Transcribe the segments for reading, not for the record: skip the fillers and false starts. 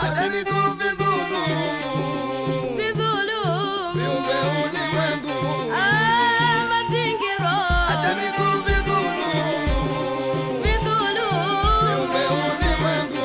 Acheni kuvidhulumu, vidhulumu viumbe ulimwengu. mazingira. Acheni kuvidhulumu, Vidhulumu viumbe ulimwengu.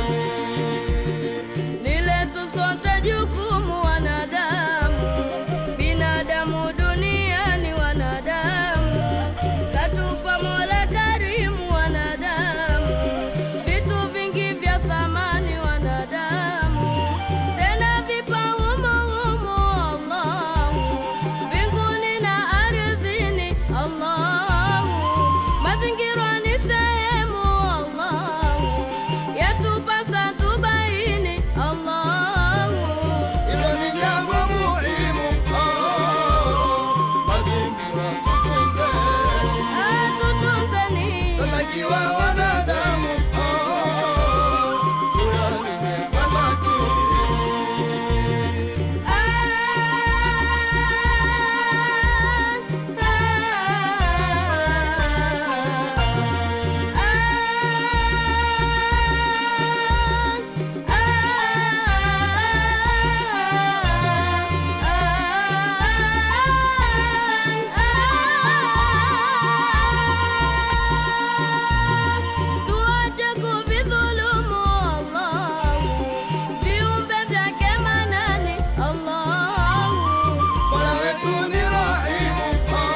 ni letu sote jukumu wanadamu, binadamu duniani wanadamu, katupa Mola Karimu wanadamu, vitu vingi vya thamani wanadamu, tena vipa humo humo Allahu, mbinguni na ardhini Allahu, mazingira ni sehemu Allahu, yatupasa tubaini Allahu. Hilo ni jambo muhimu, mazingira tutunze. Tutunzeni Tunatakiwa wanadamu, tuyalinde kwa makini. tuache kuvidhulumu Allahu, viumbe vyake manani Allahu. Mola wetu ni rahimu,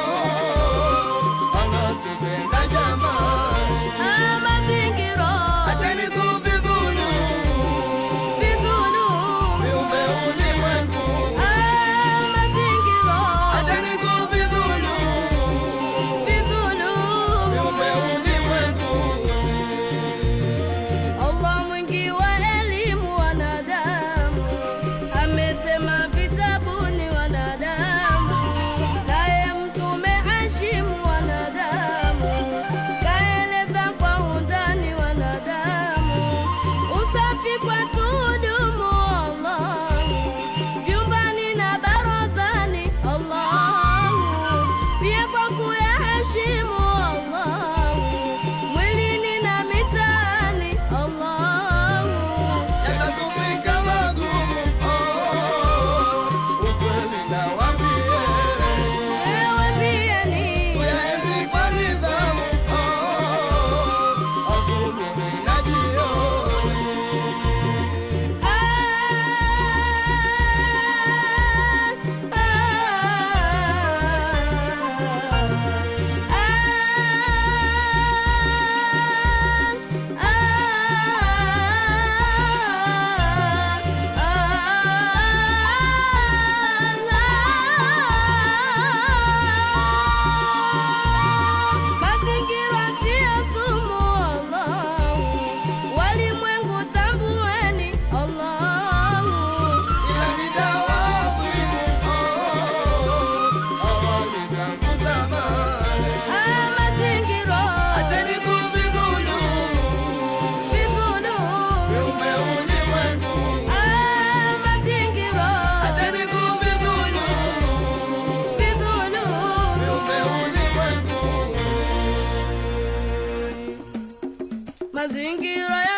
anatupenda jamani. Mazingira Acheni kuvidhulumu, vidhulumu viumbe ulimwengu. mazingira Acheni kuvidhulumu, vidhulumu. viumbe ulimwengu. Allah mwingi wa elimu wanadamu, amesema vitabuni wanadamu, naye Mtume Hashimu wanadamu, kaeleza kwa undani wanadamu, usafi kwa tudumu Allahu, vyumbani na barazani Allahu, pia kwa kuyaheshimu Allahu, mwilini na mitaani Allahu. Yatatufika magumu, ukweli nawaambie. Ewe mbieni Tuyaenzi kwa nidhamu, asubuhi na jioni. mazingira siyo sumu Allahu, walimwengu tambueni Allahu. Ila ni dawa adhimu, awali tangu zamani. Mazingira Acheni kuvidhulumu, vidhulumu viumbe ulimwengu. mazingira Acheni kuvidhulumu, vidhulumu viumbe ulimwengu. mazingira